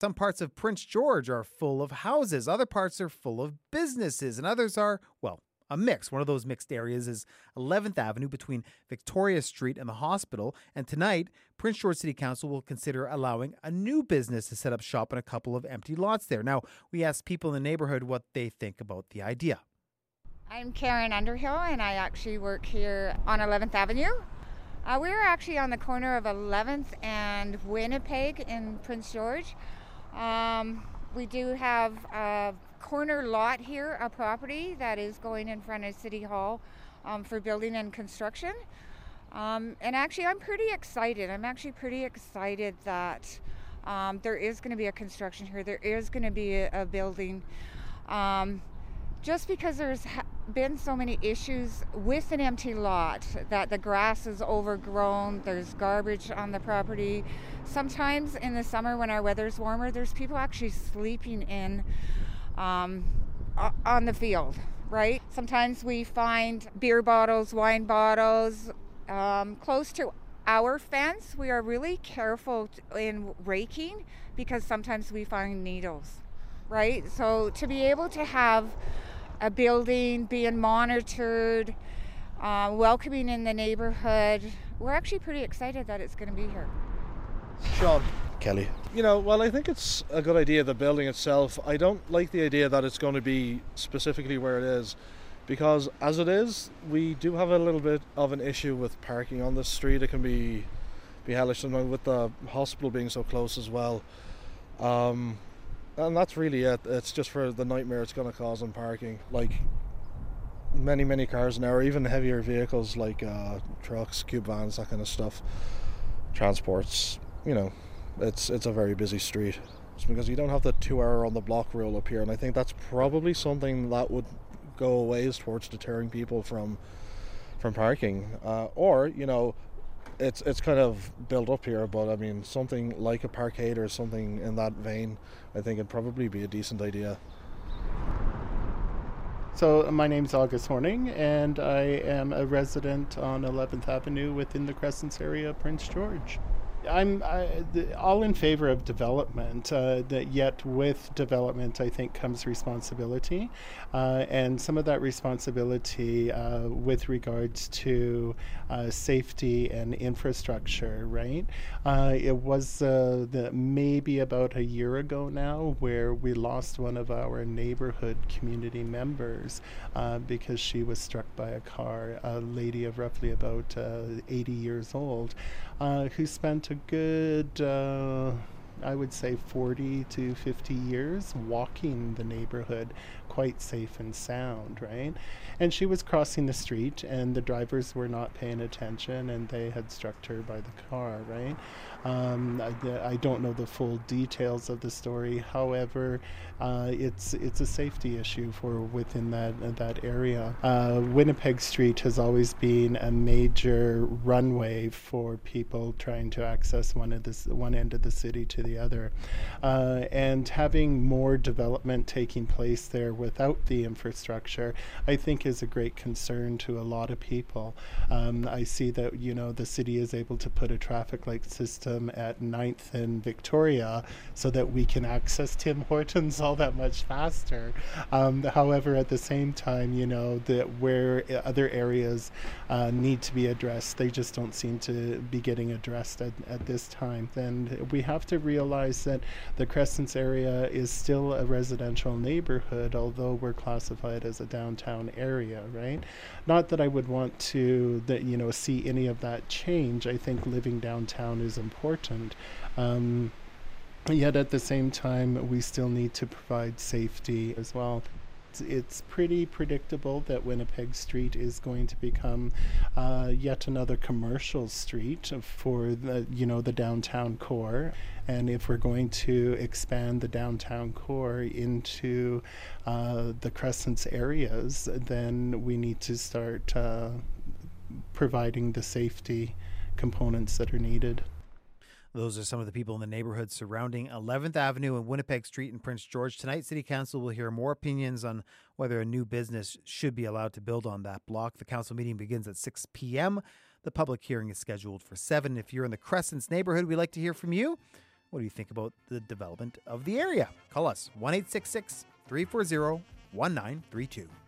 Some parts of Prince George are full of houses, other parts are full of businesses, and others are, well, a mix. One of those mixed areas is 11th Avenue between Victoria Street and the hospital. And tonight, Prince George City Council will consider allowing a new business to set up shop in a couple of empty lots there. Now, we asked people in the neighborhood what they think about the idea. I'm Karen Underhill, and I actually work here on 11th Avenue. We're actually on the corner of 11th and Winnipeg in Prince George. We do have a corner lot here, a property that is going in front of City Hall for building and construction. And actually, I'm pretty excited. I'm actually pretty excited that there is going to be a construction here. There is going to be a building. Just because there's been so many issues with an empty lot, that the grass is overgrown, there's garbage on the property. Sometimes in the summer when our weather's warmer, there's people actually sleeping in on the field, right? Sometimes we find beer bottles, wine bottles close to our fence. We are really careful in raking because sometimes we find needles, right? So to be able to have a building being monitored, welcoming in the neighborhood, we're actually pretty excited that it's going to be here. Sean. Kelly. Well, I think it's a good idea, the building itself. I don't like the idea that it's going to be specifically where it is, because as it is, we do have a little bit of an issue with parking on the street. It can be hellish, and with the hospital being so close as well. And that's really it. It's just for the nightmare it's going to cause on parking. Like many cars an hour, even heavier vehicles like trucks, cube vans, that kind of stuff. Transports, it's a very busy street. It's because you don't have the 2 hour on the block rule up here, and I think that's probably something that would go a ways towards deterring people from parking. It's kind of built up here, but I mean, something like a parkade or something in that vein, I think it'd probably be a decent idea. So my name's August Horning, and I am a resident on 11th Avenue within the Crescents area of Prince George. I'm all in favor of development, yet with development I think comes responsibility, and some of that responsibility with regards to safety and infrastructure, right? It was maybe about a year ago now where we lost one of our neighborhood community members because she was struck by a car, a lady of roughly about 80 years old, who spent a good, I would say 40 to 50 years walking the neighborhood quite safe and sound, right? And she was crossing the street and the drivers were not paying attention and they had struck her by the car, right? I don't know the full details of the story. However, it's a safety issue for within that area. Winnipeg Street has always been a major runway for people trying to access one end of the city to the other, and having more development taking place there without the infrastructure, I think, is a great concern to a lot of people. I see that the city is able to put a traffic light system at 9th and Victoria so that we can access Tim Hortons all that much faster. However, at the same time, that where other areas need to be addressed, they just don't seem to be getting addressed at this time. And we have to realize that the Crescents area is still a residential neighborhood, although we're classified as a downtown area, right? Not that I would want to see any of that change. I think living downtown is important. Yet at the same time, we still need to provide safety as well. It's pretty predictable that Winnipeg Street is going to become yet another commercial street for the downtown core. And if we're going to expand the downtown core into the Crescents areas, then we need to start providing the safety components that are needed. Those are some of the people in the neighborhood surrounding 11th Avenue and Winnipeg Street in Prince George. Tonight, City Council will hear more opinions on whether a new business should be allowed to build on that block. The council meeting begins at 6 p.m. The public hearing is scheduled for 7. If you're in the Crescents neighborhood, we'd like to hear from you. What do you think about the development of the area? Call us 1-866-340-1932.